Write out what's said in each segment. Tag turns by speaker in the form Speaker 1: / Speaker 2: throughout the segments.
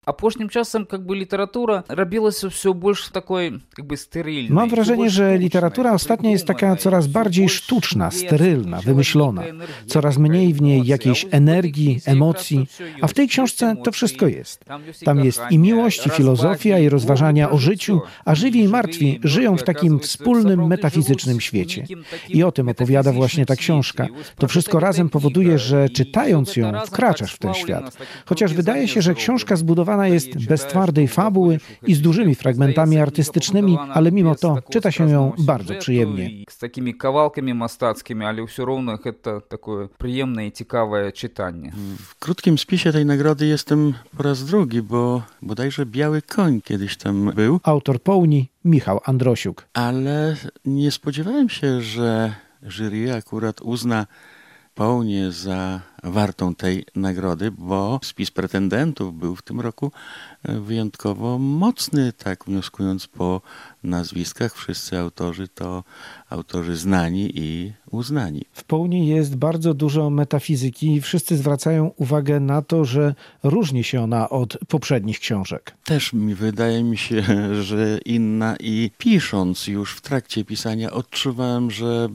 Speaker 1: Апошнім часам literatura robiła się все больше такой sterylnej.
Speaker 2: Mam wrażenie, że literatura ostatnio jest taka coraz bardziej sztuczna, sterylna, wymyślona. Coraz mniej w niej jakiejś energii, emocji, a w tej książce to wszystko jest. Tam jest i miłość, i filozofia, i rozważania o życiu, a żywi i martwi żyją w takim wspólnym, metafizycznym świecie. I o tym opowiada właśnie ta książka. To wszystko razem powoduje, że czytając ją, wkraczasz w ten świat. Chociaż wydaje się, że książka zbudowana jest bez twardej fabuły i z dużymi fragmentami artystycznymi, ale mimo to czyta się ją bardzo przyjemnie.
Speaker 1: Z takimi kawałkami mastackimi, ale все равно to takie przyjemne i ciekawe czytanie.
Speaker 3: W krótkim spisie tej nagrody jestem po raz drugi, bo bodajże Biały Koń kiedyś tam był.
Speaker 2: Autor Połni Michał Androsiuk.
Speaker 3: Ale nie spodziewałem się, że jury akurat uzna Połnię za wartą tej nagrody, bo spis pretendentów był w tym roku wyjątkowo mocny, tak wnioskując po nazwiskach. Wszyscy autorzy to autorzy znani i uznani.
Speaker 2: W Połni jest bardzo dużo metafizyki i wszyscy zwracają uwagę na to, że różni się ona od poprzednich książek.
Speaker 3: Też wydaje mi się, że inna i pisząc już w trakcie pisania odczuwałem, że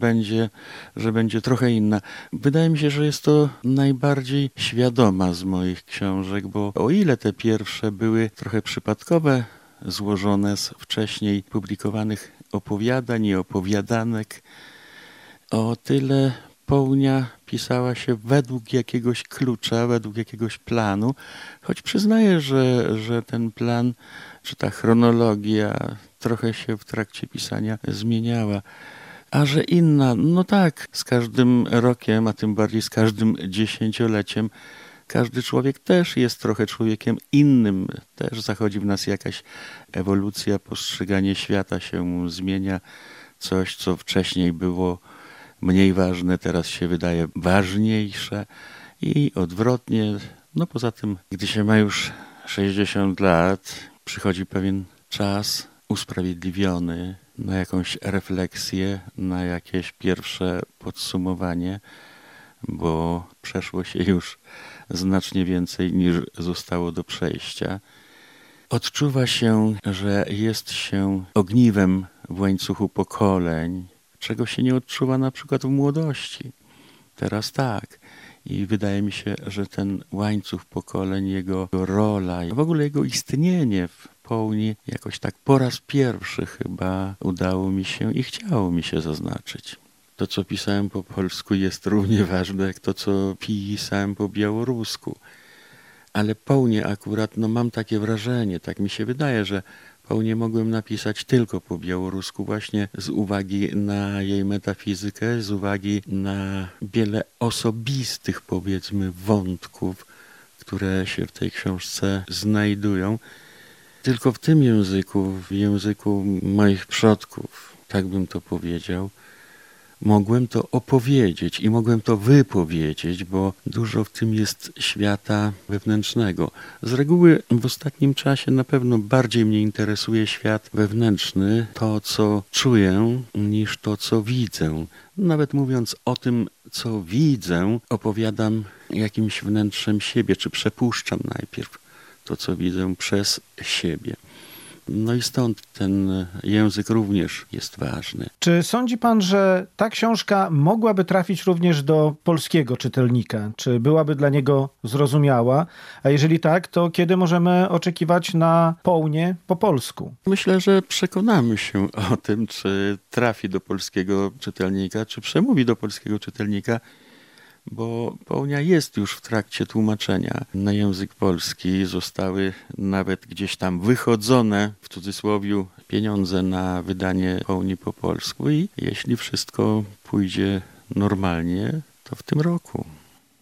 Speaker 3: będzie trochę inna. Wydaje mi się, że jest to najbardziej świadoma z moich książek, bo o ile te pierwsze były trochę przypadkowe, złożone z wcześniej publikowanych opowiadań i opowiadanek, o tyle Połnia pisała się według jakiegoś klucza, według jakiegoś planu, choć przyznaję, że ten plan, czy ta chronologia trochę się w trakcie pisania zmieniała. A że inna, no tak, z każdym rokiem, a tym bardziej z każdym dziesięcioleciem, każdy człowiek też jest trochę człowiekiem innym. Też zachodzi w nas jakaś ewolucja, postrzeganie świata się zmienia. Coś, co wcześniej było mniej ważne, teraz się wydaje ważniejsze i odwrotnie. No poza tym, gdy się ma już 60 lat, przychodzi pewien czas usprawiedliwiony na jakąś refleksję, na jakieś pierwsze podsumowanie, bo przeszło się już znacznie więcej niż zostało do przejścia. Odczuwa się, że jest się ogniwem w łańcuchu pokoleń, czego się nie odczuwa na przykład w młodości. Teraz tak. I wydaje mi się, że ten łańcuch pokoleń, jego rola, w ogóle jego istnienie w Połni jakoś tak po raz pierwszy chyba udało mi się i chciało mi się zaznaczyć. To, co pisałem po polsku, jest równie ważne jak to, co pisałem po białorusku. Ale Połnię akurat, mam takie wrażenie, tak mi się wydaje, że Połnię mogłem napisać tylko po białorusku właśnie z uwagi na jej metafizykę, z uwagi na wiele osobistych, powiedzmy, wątków, które się w tej książce znajdują. Tylko w tym języku, w języku moich przodków, tak bym to powiedział, mogłem to opowiedzieć i mogłem to wypowiedzieć, bo dużo w tym jest świata wewnętrznego. Z reguły w ostatnim czasie na pewno bardziej mnie interesuje świat wewnętrzny, to co czuję, niż to co widzę. Nawet mówiąc o tym, co widzę, opowiadam jakimś wnętrzem siebie, czy przepuszczam najpierw to, co widzę przez siebie. No i stąd ten język również jest ważny.
Speaker 2: Czy sądzi pan, że ta książka mogłaby trafić również do polskiego czytelnika? Czy byłaby dla niego zrozumiała? A jeżeli tak, to kiedy możemy oczekiwać na Połnię po polsku?
Speaker 3: Myślę, że przekonamy się o tym, czy trafi do polskiego czytelnika, czy przemówi do polskiego czytelnika, bo Połnia jest już w trakcie tłumaczenia na język polski. Zostały nawet gdzieś tam wychodzone, w cudzysłowie, pieniądze na wydanie Połni po polsku i jeśli wszystko pójdzie normalnie, to w tym roku.